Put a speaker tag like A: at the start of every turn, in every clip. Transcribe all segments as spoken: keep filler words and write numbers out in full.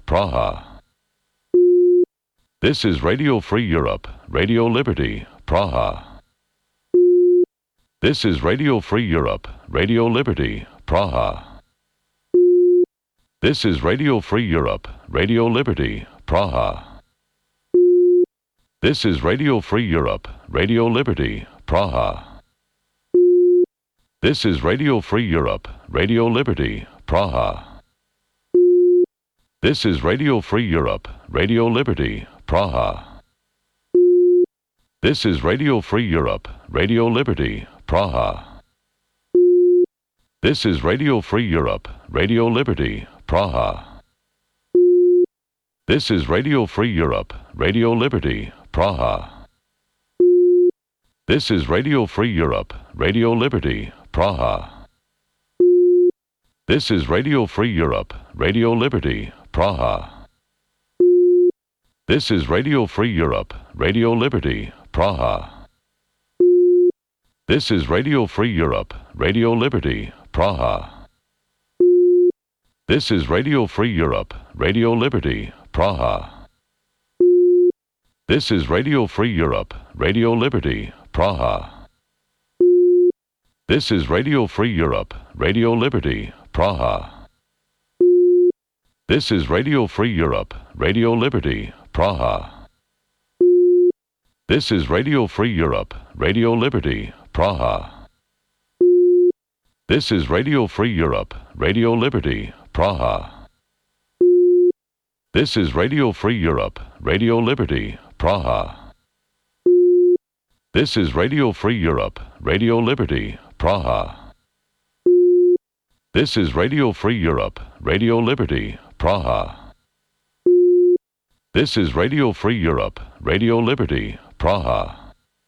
A: Praha. This is Radio Free Europe, Radio Liberty, Praha. This is Radio Free Europe, Radio Liberty, Praha. This is Radio Free Europe, Radio Liberty, Praha. This is Radio Free Europe, Radio Liberty, Praha. This is Radio Free Europe, Radio Liberty, Praha. This is Radio Free Europe, Radio Liberty, Praha. This is Radio Free Europe, Radio Liberty, Praha. This is Radio Free Europe, Radio Liberty, Praha. This is Radio Free Europe, Radio Liberty, Praha. This is Radio Free Europe, Radio Liberty, Praha. This is Radio Free Europe, Radio Liberty, Praha. This is Radio Free Europe, Radio Liberty, Praha. This is Radio Free Europe, Radio Liberty, Praha. This is Radio Free Europe, Radio Liberty, Praha. This is Radio Free Europe, Radio Liberty, Praha. This is Radio Free Europe, Radio Liberty, Praha. This is Radio Free Europe, Radio Liberty, Praha. This is Radio Free Europe, Radio Liberty, Praha. This is Radio Free Europe, Radio Liberty, Praha. This is Radio Free Europe, Radio Liberty, Praha. This is Radio Free Europe, Radio Liberty, Praha. This is Radio Free Europe, Radio Liberty, Praha. This is Radio Free Europe, Radio Liberty, Praha.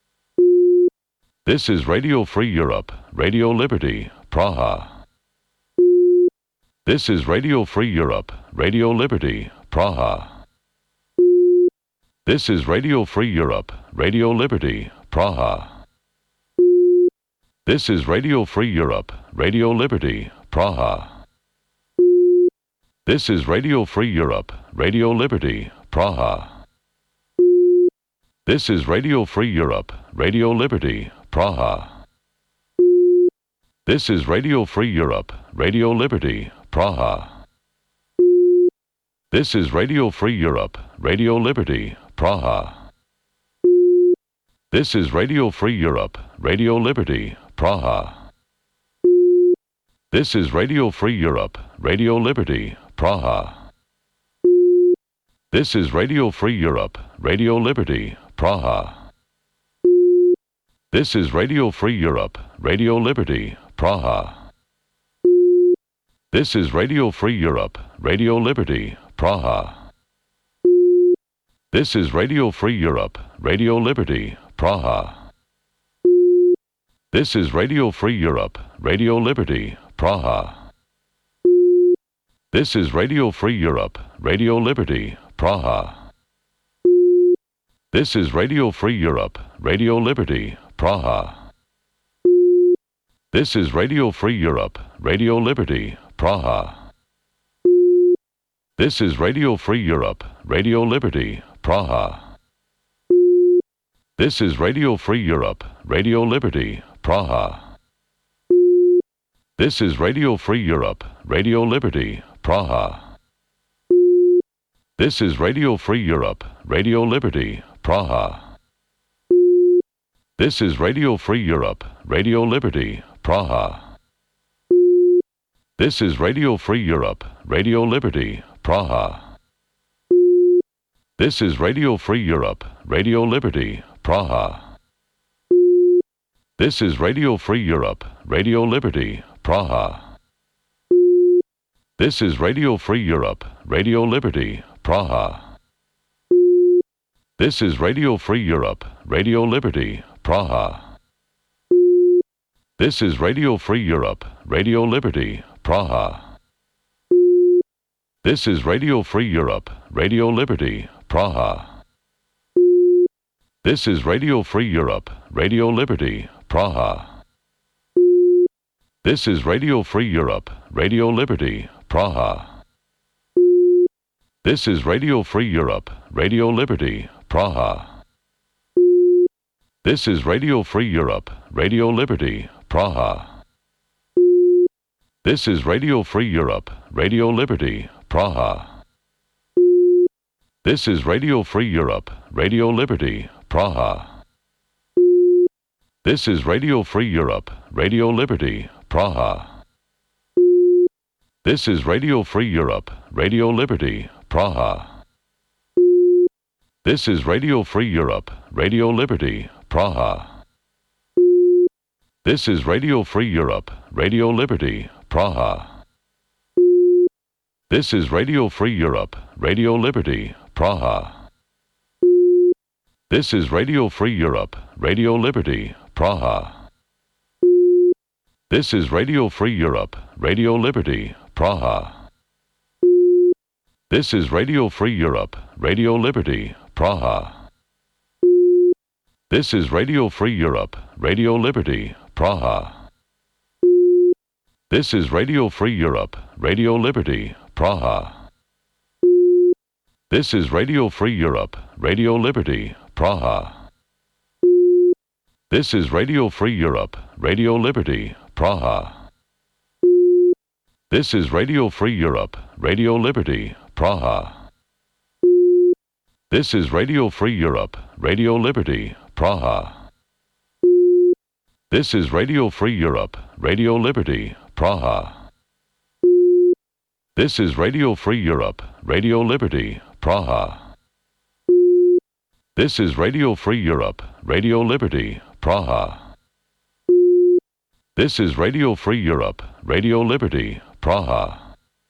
A: This is Radio Free Europe, Radio Liberty, Praha. This is Radio Free Europe, Radio Liberty, Praha. This is Radio Free Europe, Radio Liberty, Praha. This is Radio Free Europe, Radio Liberty, Praha. This is Radio Free Europe, Radio Liberty, Praha. This is Radio Free Europe, Radio Liberty, Praha. This is Radio Free Europe, Radio Liberty, Praha. This is Radio Free Europe, Radio Liberty, Praha. This is Radio Free Europe, Radio Liberty, Praha. This is Radio Free Europe, Radio Liberty, Praha. This is Radio Free Europe, Radio Liberty, Praha. This is Radio Free Europe, Radio Liberty, Praha. This is Radio Free Europe, Radio Liberty, Praha. This is Radio Free Europe, Radio Liberty, Praha. This is Radio Free Europe, Radio Liberty, Praha. This is Radio Free Europe, Radio Liberty, Praha. This is Radio Free Europe, Radio Liberty, Praha. This is Radio Free Europe, Radio Liberty, Praha. This is Radio Free Europe, Radio Liberty, Praha. This is Radio Free Europe, Radio Liberty, Praha. This is Radio Free Europe, Radio Liberty, Praha. This is Radio Free Europe, Radio Liberty, Praha. This is Radio Free Europe, Radio Liberty, Praha. This is Radio Free Europe, Radio Liberty, Praha. This is Radio Free Europe, Radio Liberty, Praha. This is Radio Free Europe, Radio Liberty, Praha. This is Radio Free Europe, Radio Liberty, Praha. This is Radio Free Europe, Radio Liberty, Praha. This is Radio Free Europe, Radio Liberty, Praha. This is Radio Free Europe, Radio Liberty, Praha. This is Radio Free Europe, Radio Liberty, Praha. This is Radio Free Europe, Radio Liberty, Praha. This is Radio Free Europe, Radio Liberty, Praha. This is Radio Free Europe, Radio Liberty, Praha. This is Radio Free Europe, Radio Liberty, Praha. This is Radio Free Europe, Radio Liberty, Praha. This is Radio Free Europe, Radio Liberty, Praha. This is Radio Free Europe, Radio Liberty, Praha. This is Radio Free Europe, Radio Liberty, Praha. This is Radio Free Europe, Radio Liberty, Praha. This is Radio Free Europe, Radio Liberty, Praha. This is Radio Free Europe, Radio Liberty, Praha. This is Radio Free Europe, Radio Liberty, Praha. This is Radio Free Europe, Radio Liberty, Praha. This is Radio Free Europe, Radio Liberty, Praha. This is Radio Free Europe, Radio Liberty, Praha. This is Radio Free Europe, Radio Liberty, Praha. This is Radio Free Europe, Radio Liberty, Praha. This is Radio Free Europe, Radio Liberty, Praha. This is Radio Free Europe, Radio Liberty, Praha. This is Radio Free Europe, Radio Liberty, Praha. This is Radio Free Europe, Radio Liberty, Praha. This is Radio Free Europe, Radio Liberty, Praha. This is Radio Free Europe, Radio Liberty, Praha.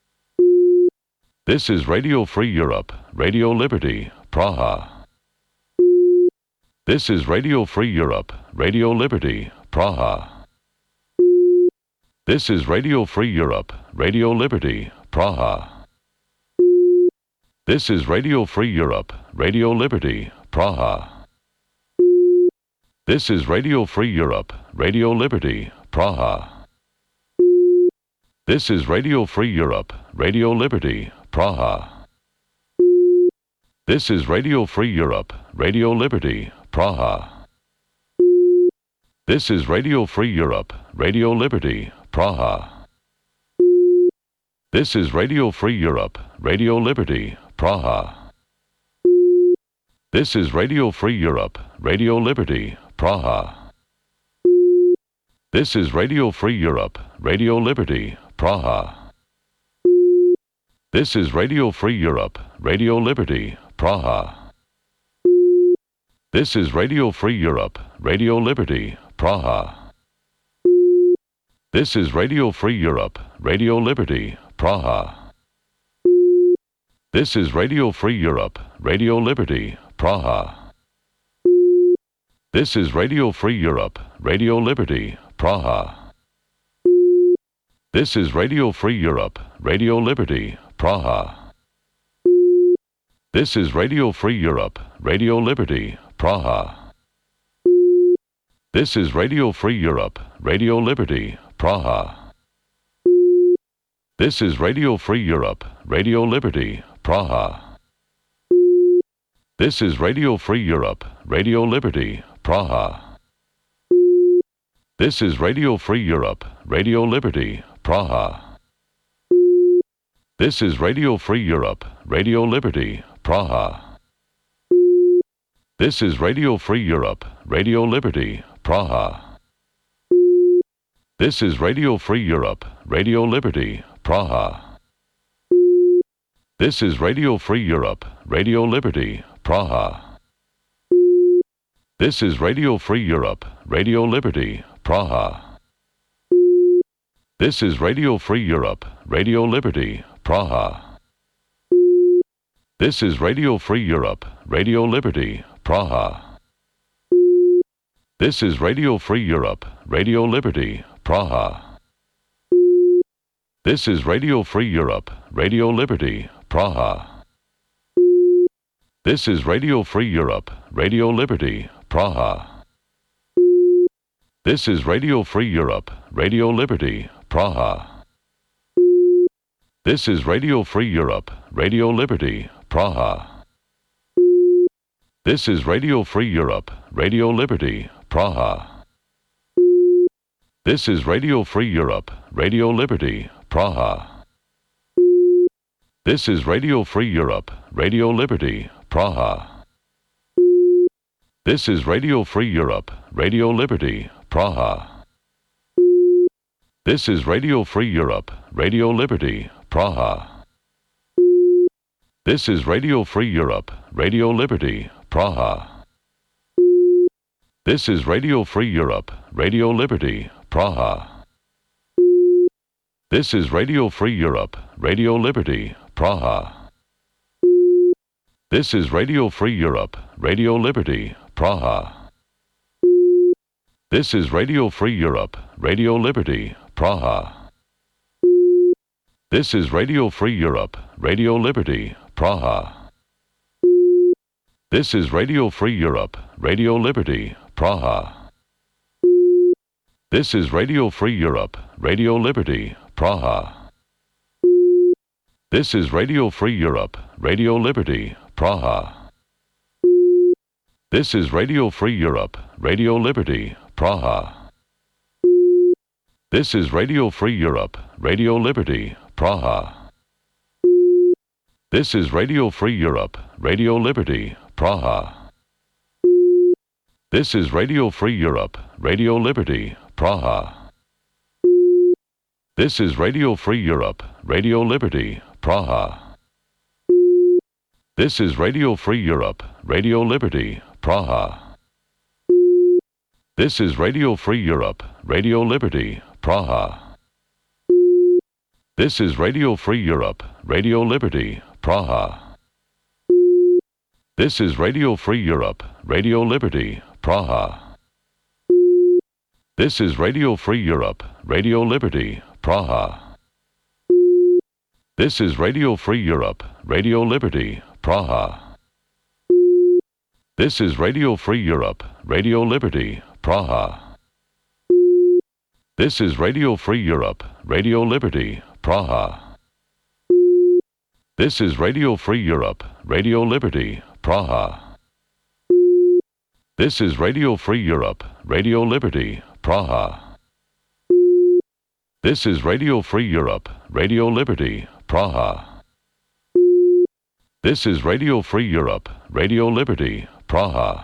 A: This is Radio Free Europe, Radio Liberty, Praha. This is Radio Free Europe, Radio Liberty, Praha. This is Radio Free Europe, Radio Liberty, Praha. This is Radio Free Europe, Radio Liberty, Praha. This is Radio Free Europe, Radio Liberty, Praha. This is Radio Free Europe, Radio Liberty, Praha. This is Radio Free Europe, Radio Liberty, Praha. This is Radio Free Europe, Radio Liberty, Praha. This is Radio Free Europe, Radio Liberty, Praha. This is Radio Free Europe, Radio Liberty, Praha. This is Radio Free Europe, Radio Liberty, Praha. This is Radio Free Europe, Radio Liberty, Praha. This is Radio Free Europe, Radio Liberty, Praha. This is Radio Free Europe, Radio Liberty, Praha. This is Radio Free Europe, Radio Liberty, Praha. This is Radio Free Europe, Radio Liberty, Praha. This is Radio Free Europe, Radio Liberty, Praha. This is Radio Free Europe, Radio Liberty, Praha. This is Radio Free Europe, Radio Liberty, Praha. This is Radio Free Europe, Radio Liberty, Praha. This is Radio Free Europe, Radio Liberty, Praha. This is Radio Free Europe, Radio Liberty, Praha. This is Radio Free Europe, Radio Liberty, Praha. This is Radio Free Europe, Radio Liberty, Praha. This is Radio Free Europe, Radio Liberty, Praha. This is Radio Free Europe, Radio Liberty, Praha. This is Radio Free Europe, Radio Liberty, Praha. This is Radio Free Europe, Radio Liberty, Praha. This is Radio Free Europe, Radio Liberty, Praha. This is Radio Free Europe, Radio Liberty, Praha. This is Radio Free Europe, Radio Liberty, Praha. This is Radio Free Europe, Radio Liberty, Praha. This is Radio Free Europe, Radio Liberty, Praha. This is Radio Free Europe, Radio Liberty, Praha. This is Radio Free Europe, Radio Liberty, Praha. This is Radio Free Europe, Radio Liberty, Praha. This is Radio Free Europe, Radio Liberty, Praha. This is Radio Free Europe, Radio Liberty, Praha. This is Radio Free Europe, Radio Liberty, Praha. This is Radio Free Europe, Radio Liberty, Praha. This is Radio Free Europe, Radio Liberty, Praha. This is Radio Free Europe, Radio Liberty, Praha. This is Radio Free Europe, Radio Liberty, Praha. This is Radio Free Europe, Radio Liberty, Praha. This is Radio Free Europe, Radio Liberty, Praha. This is Radio Free Europe, Radio Liberty, Praha. This is Radio Free Europe, Radio Liberty, Praha. This is Radio Free Europe, Radio Liberty, Praha. This is Radio Free Europe, Radio Liberty, Praha. This is Radio Free Europe, Radio Liberty, Praha. This is Radio Free Europe, Radio Liberty, Praha. This is Radio Free Europe, Radio Liberty, Praha. This is Radio Free Europe, Radio Liberty, Praha. This is Radio Free Europe, Radio Liberty, Praha. This is Radio Free Europe, Radio Liberty, Praha. This is Radio Free Europe, Radio Liberty, Praha. This is Radio Free Europe, Radio Liberty, Praha. This is Radio Free Europe, Radio Liberty, Praha. This is Radio Free Europe, Radio Liberty, Praha. This is Radio Free Europe, Radio Liberty, Praha. This is Radio Free Europe, Radio Liberty, Praha. This is Radio Free Europe, Radio Liberty, Praha. This is Radio Free Europe, Radio Liberty, Praha. This is Radio Free Europe, Radio Liberty, Praha. This is Radio Free Europe, Radio Liberty, Praha.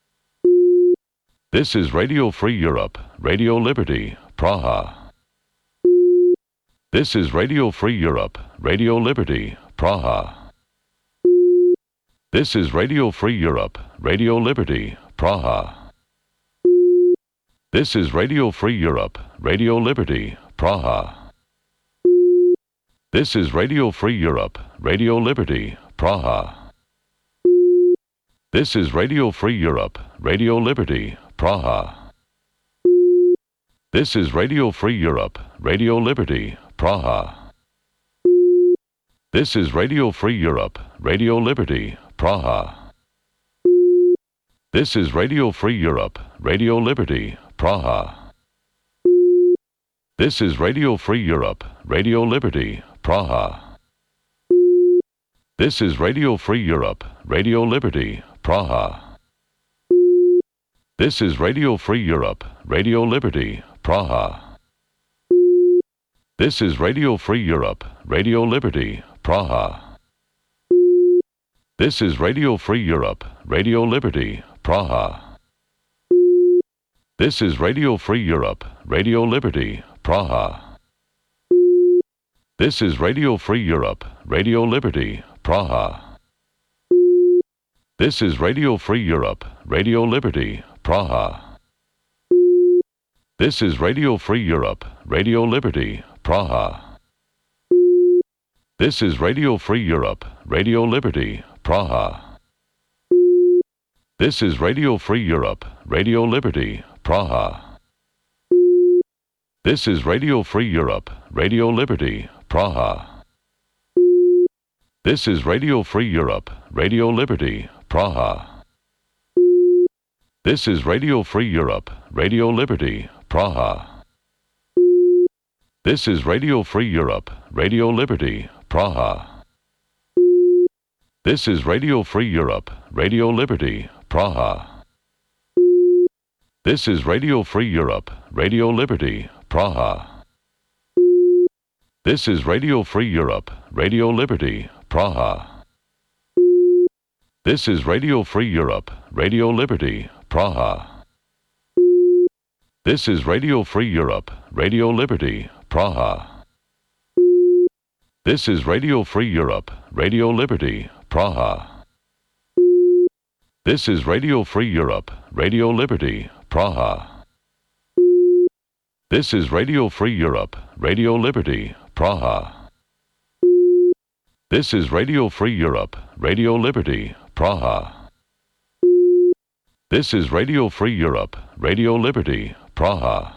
A: This is Radio Free Europe, Radio Liberty, Praha. This is Radio Free Europe, Radio Liberty, Praha. This is Radio Free Europe, Radio Liberty, Praha. This is Radio Free Europe, Radio Liberty, Praha. This is Radio Free Europe, Radio Liberty, Praha. This is Radio Free Europe, Radio Liberty, Praha. This is Radio Free Europe, Radio Liberty, Praha. This is Radio Free Europe, Radio Liberty, Praha. This is Radio Free Europe, Radio Liberty, Praha. This is Radio Free Europe, Radio Liberty, Praha. This is Radio Free Europe, Radio Liberty, Praha. This is Radio Free Europe, Radio Liberty, Praha. This is Radio Free Europe, Radio Liberty, Praha. This is Radio Free Europe, Radio Liberty, Praha. This is Radio Free Europe, Radio Liberty, Praha. This is Radio Free Europe, Radio Liberty, Praha. This is Radio Free Europe, Radio Liberty, Praha. This is Radio Free Europe, Radio Liberty, Praha. This is Radio Free Europe, Radio Liberty, Praha. This is Radio Free Europe, Radio Liberty, Praha. This is Radio Free Europe, Radio Liberty, Praha. This is Radio Free Europe, Radio Liberty, Praha. This is Radio Free Europe, Radio Liberty, Praha. This is Radio Free Europe, Radio Liberty, Praha. This is Radio Free Europe, Radio Liberty, Praha. This is Radio Free Europe, Radio Liberty, Praha. This is Radio Free Europe, Radio Liberty, Praha. This is Radio Free Europe, Radio Liberty, Praha. This is Radio Free Europe, Radio Liberty, Praha. This is Radio Free Europe, Radio Liberty, Praha. This is Radio Free Europe, Radio Liberty, Praha. This is Radio Free Europe, Radio Liberty, Praha. This is Radio Free Europe, Radio Liberty, Praha. This is Radio Free Europe, Radio Liberty, Praha.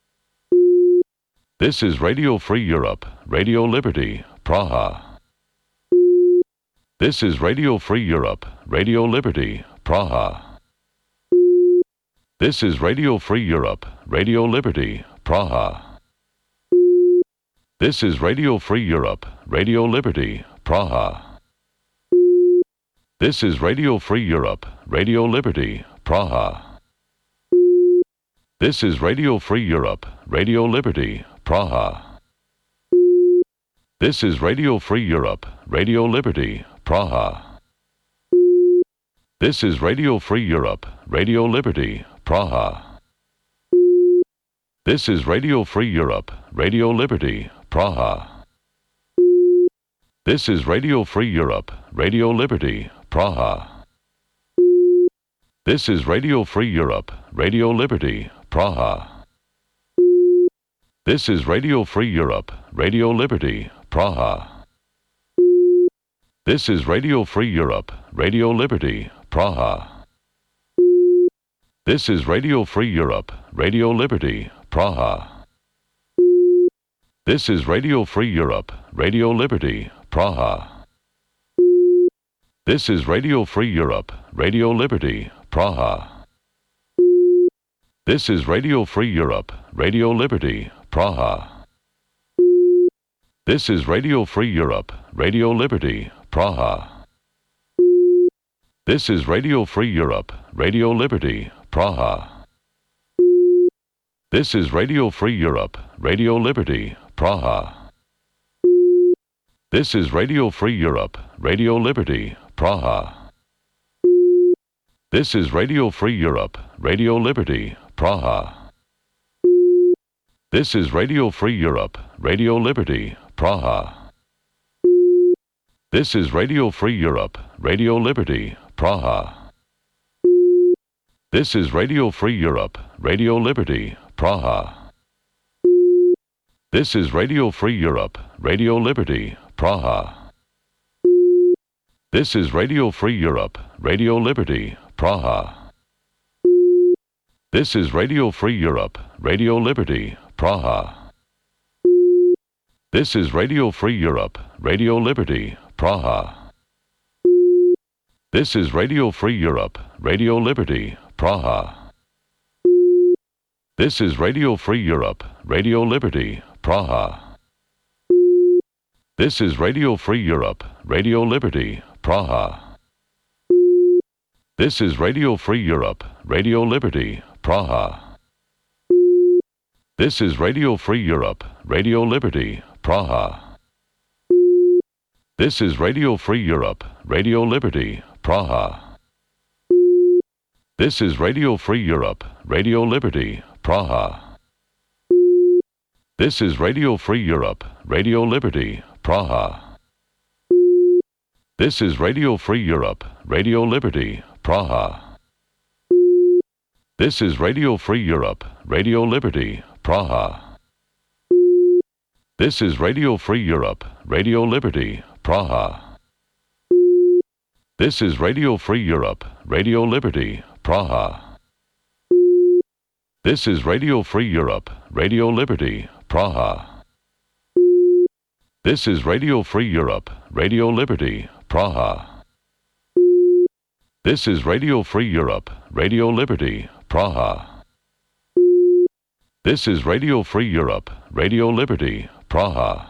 A: This is Radio Free Europe, Radio Liberty, Praha. This is Radio Free Europe, Radio Liberty, Praha. This is Radio Free Europe, Radio Liberty, Praha. This is Radio Free Europe, Radio Liberty, Praha. This is Radio Free Europe, Radio Liberty, Praha. This is Radio Free Europe, Radio Liberty, Praha. This is Radio Free Europe, Radio Liberty, Praha. This is Radio Free Europe, Radio Liberty, Praha. This is Radio Free Europe, Radio Liberty, Praha. This is Radio Free Europe, Radio Liberty, Praha. This is Radio Free Europe, Radio Liberty, Praha. This is Radio Free Europe, Radio Liberty, Praha. This is Radio Free Europe, Radio Liberty, Praha. This is Radio Free Europe, Radio Liberty, Praha. This is Radio Free Europe, Radio Liberty, Praha. This is Radio Free Europe, Radio Liberty, Praha. This is Radio Free Europe, Radio Liberty, Praha. This is Radio Free Europe, Radio Liberty, Praha. This is Radio Free Europe, Radio Liberty, Praha. This is Radio Free Europe, Radio Liberty, Praha. This is Radio Free Europe, Radio Liberty, Praha. This is Radio Free Europe, Radio Liberty, Praha. This is Radio Free Europe, Radio Liberty, Praha. This is Radio Free Europe, Radio Liberty, Praha. This is Radio Free Europe, Radio Liberty, Praha. This is Radio Free Europe, Radio Liberty, Praha. This is Radio Free Europe, Radio Liberty, Praha. This is Radio Free Europe, Radio Liberty, Praha. This is Radio Free Europe, Radio Liberty, Praha. This is Radio Free Europe, Radio Liberty, Praha. This is Radio Free Europe, Radio Liberty, Praha. This is Radio Free Europe, Radio Liberty, Praha. This is Radio Free Europe, Radio Liberty, Praha. This is Radio Free Europe, Radio Liberty, Praha. This is Radio Free Europe, Radio Liberty, Praha. This is Radio Free Europe, Radio Liberty, Praha. This is Radio Free Europe, Radio Liberty, Praha. This is Radio Free Europe, Radio Liberty, Praha. This is Radio Free Europe, Radio Liberty, Praha. This is Radio Free Europe, Radio Liberty, Praha. This is Radio Free Europe, Radio Liberty, Praha. This is Radio Free Europe, Radio Liberty, Praha. This is Radio Free Europe, Radio Liberty, Praha. This is Radio Free Europe, Radio Liberty, Praha. This is Radio Free Europe, Radio Liberty, Praha.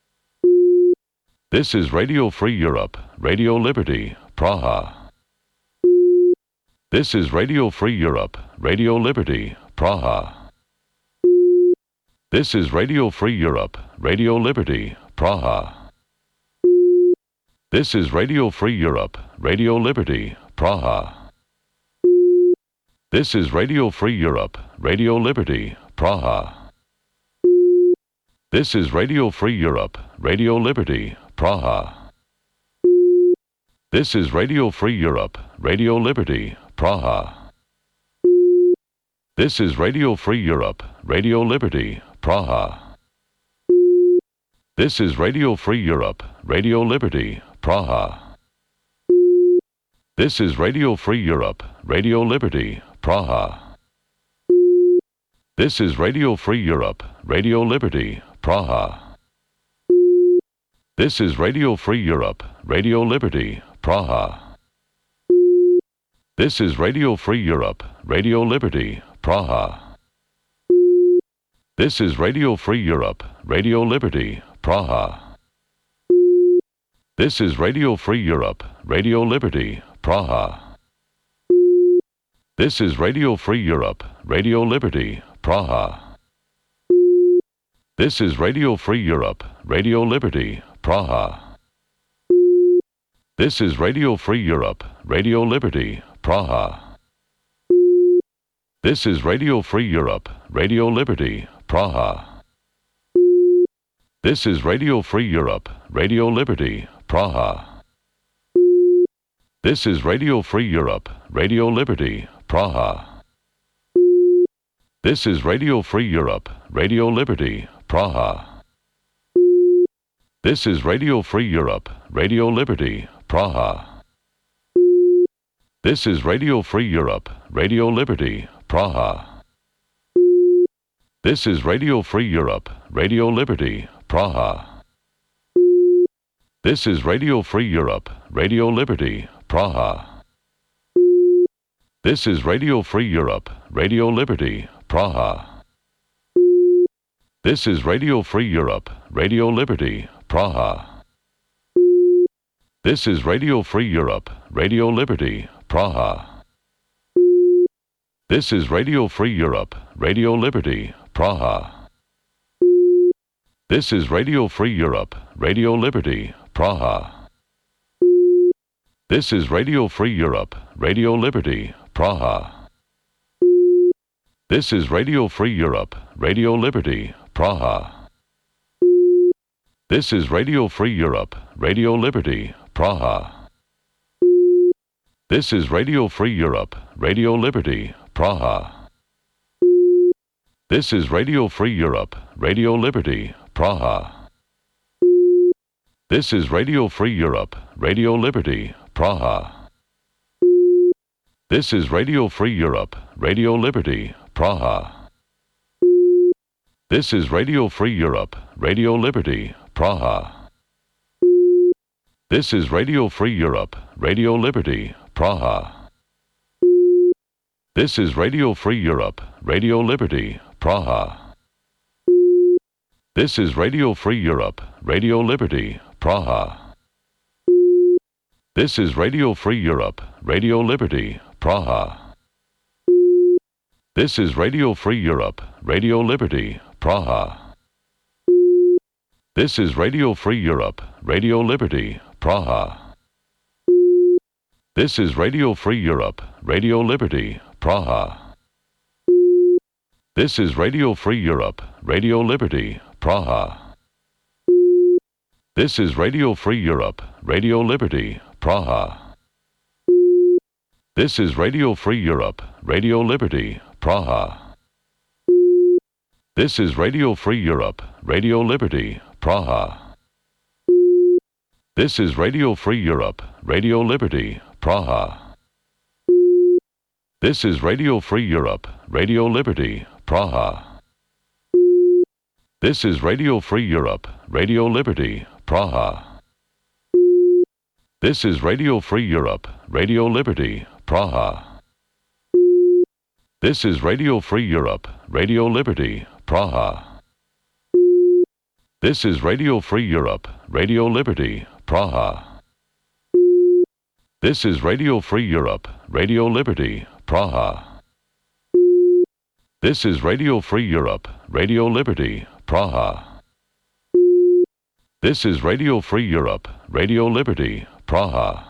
A: This is Radio Free Europe, Radio Liberty, Praha. This is Radio Free Europe, Radio Liberty, Praha. This is Radio Free Europe, Radio Liberty, Praha. This is Radio Free Europe, Radio Liberty, Praha. This is Radio Free Europe, Radio Liberty, Praha. This is Radio Free Europe, Radio Liberty, Praha. This is Radio Free Europe, Radio Liberty, Praha. This is Radio Free Europe, Radio Liberty, Praha. This is Radio Free Europe, Radio Liberty, Praha. This is Radio Free Europe, Radio Liberty, Praha. This is Radio Free Europe, Radio Liberty, Praha. This is Radio Free Europe, Radio Liberty, Praha. This is Radio Free Europe, Radio Liberty, Praha. This is Radio Free Europe, Radio Liberty, Praha. This is Radio Free Europe, Radio Liberty, Praha. This is Radio Free Europe, Radio Liberty, Praha. This is Radio Free Europe, Radio Liberty, Praha. This is Radio Free Europe, Radio Liberty, Praha. This is Radio Free Europe, Radio Liberty, Praha. This is Radio Free Europe, Radio Liberty, Praha. This is Radio Free Europe, Radio Liberty, Praha. This is Radio Free Europe, Radio Liberty, Praha. This is Radio Free Europe, Radio Liberty, Praha. This is Radio Free Europe, Radio Liberty, Praha. This is Radio Free Europe, Radio Liberty, Praha. This is Radio Free Europe, Radio Liberty, Praha. This is Radio Free Europe, Radio Liberty, Praha. This is Radio Free Europe, Radio Liberty, Praha. This is Radio Free Europe, Radio Liberty, Praha. This is Radio Free Europe, Radio Liberty, Praha. This is Radio Free Europe, Radio Liberty, Praha. This is Radio Free Europe, Radio Liberty, Praha. This is Radio Free Europe, Radio Liberty, Praha. This is Radio Free Europe, Radio Liberty, Praha. This is Radio Free Europe, Radio Liberty, Praha. This is Radio Free Europe, Radio Liberty, Praha. This is Radio Free Europe, Radio Liberty, Praha. This is Radio Free Europe, Radio Liberty, Praha. This is Radio Free Europe, Radio Liberty, Praha. This is Radio Free Europe, Radio Liberty, Praha. This is Radio Free Europe, Radio Liberty, Praha. This is Radio Free Europe, Radio Liberty, Praha. This is Radio Free Europe, Radio Liberty, Praha. This is Radio Free Europe, Radio Liberty, Praha. This is Radio Free Europe, Radio Liberty, Praha. This is Radio Free Europe, Radio Liberty, Praha. This is Radio Free Europe, Radio Liberty, Praha. This is Radio Free Europe, Radio Liberty, Praha. This is Radio Free Europe, Radio Liberty, Praha. This is Radio Free Europe, Radio Liberty, Praha. This is Radio Free Europe, Radio Liberty, Praha. This is Radio Free Europe, Radio Liberty, Praha. This is Radio Free Europe, Radio Liberty, Praha. This is Radio Free Europe, Radio Liberty, Praha. This is Radio Free Europe, Radio Liberty, Praha. This is Radio Free Europe, Radio Liberty, Praha. This is Radio Free Europe, Radio Liberty, Praha. This is Radio Free Europe, Radio Liberty, Praha. This is Radio Free Europe, Radio Liberty, Praha.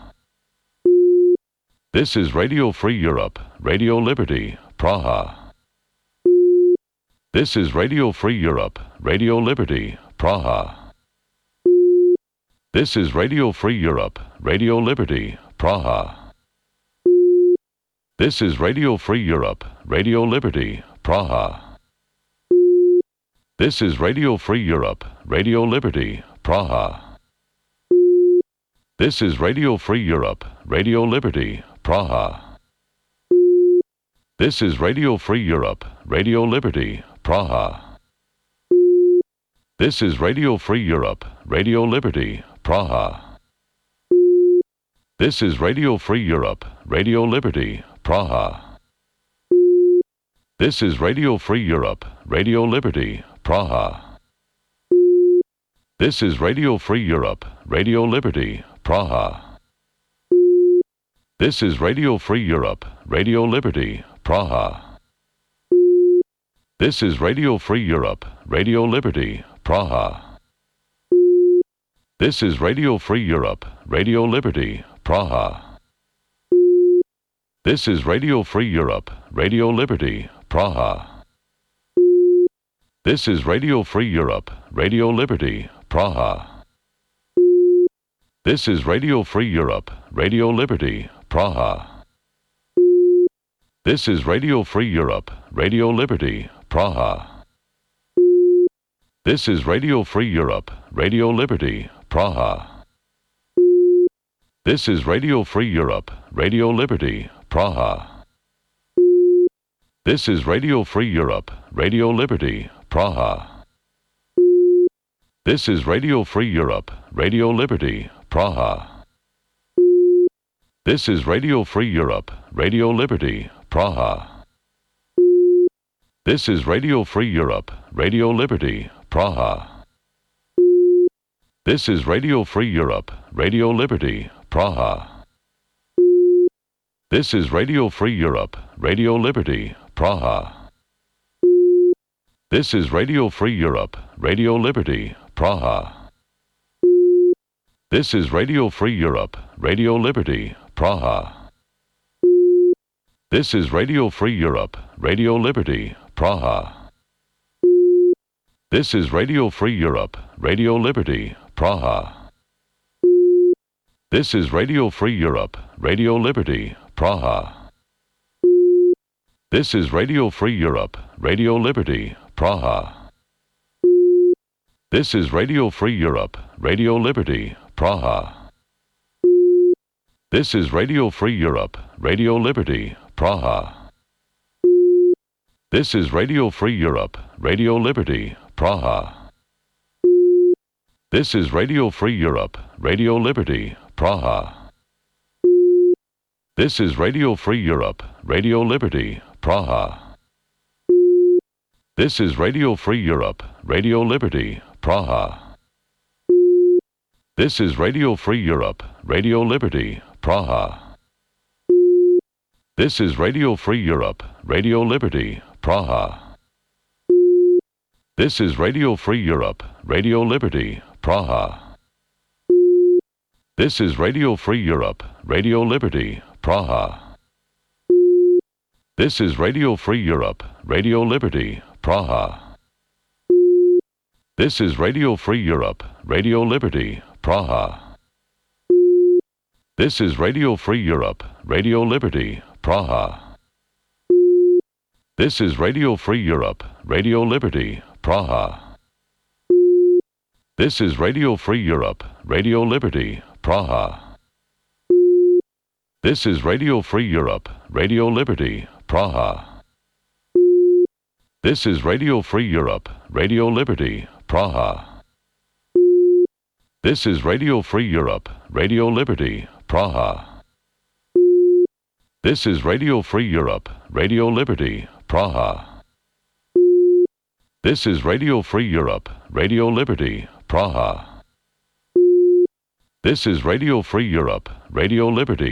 A: This is Radio Free Europe, Radio Liberty, Praha. This is Radio Free Europe, Radio Liberty, Praha. This is Radio Free Europe, Radio Liberty, Praha. This is Radio Free Europe, Radio Liberty, Praha. This is Radio Free Europe, Radio Liberty, Praha. This is Radio Free Europe, Radio Liberty, Praha. This is Radio Free Europe, Radio Liberty, Praha. This is Radio Free Europe, Radio Liberty, Praha. This is Radio Free Europe, Radio Liberty, Praha. This is Radio Free Europe, Radio Liberty, Praha. This is Radio Free Europe, Radio Liberty, Praha. This is Radio Free Europe, Radio Liberty, Praha. This is Radio Free Europe, Radio Liberty, Praha. This is Radio Free Europe, Radio Liberty, Praha. This is Radio Free Europe, Radio Liberty, Praha. This is Radio Free Europe, Radio Liberty, Praha. This is Radio Free Europe, Radio Liberty, Praha. This is Radio Free Europe, Radio Liberty, Praha. This is Radio Free Europe, Radio Liberty, Praha. This is Radio Free Europe, Radio Liberty, Praha. This is Radio Free Europe, Radio Liberty, Praha. This is Radio Free Europe, Radio Liberty, Praha. This is Radio Free Europe, Radio Liberty, Praha. This is Radio Free Europe, Radio Liberty, Praha. This is Radio Free Europe, Radio Liberty, Praha. This is Radio Free Europe, Radio Liberty, Praha. This is Radio Free Europe, Radio Liberty, Praha. This is Radio Free Europe, Radio Liberty, Praha. This is Radio Free Europe, Radio Liberty, Praha. This is Radio Free Europe, Radio Liberty, Praha. This is Radio Free Europe, Radio Liberty, Praha. This is Radio Free Europe, Radio Liberty, Praha. This is Radio Free Europe, Radio Liberty, Praha. This is Radio Free Europe, Radio Liberty, Praha. This is Radio Free Europe, Radio Liberty, Praha. This is Radio Free Europe, Radio Liberty, Praha. This is Radio Free Europe, Radio Liberty, Praha. This is Radio Free Europe, Radio Liberty, Praha. This is Radio Free Europe, Radio Liberty, Praha. This is Radio Free Europe, Radio Liberty, Praha. This is Radio Free Europe, Radio Liberty, Praha. This is Radio Free Europe, Radio Liberty, Praha. This is Radio Free Europe, Radio Liberty, Praha. This is Radio Free Europe, Radio Liberty, Praha. This is Radio Free Europe, Radio Liberty, Praha. This is Radio Free Europe, Radio Liberty, Praha. This is Radio Free Europe, Radio Liberty, Praha. This is Radio Free Europe, Radio Liberty, Praha. This is Radio Free Europe, Radio Liberty, Praha. This is Radio Free Europe, Radio Liberty, Praha. This is Radio Free Europe, Radio Liberty, Praha. This is Radio Free Europe, Radio Liberty, Praha. This is Radio Free Europe, Radio Liberty.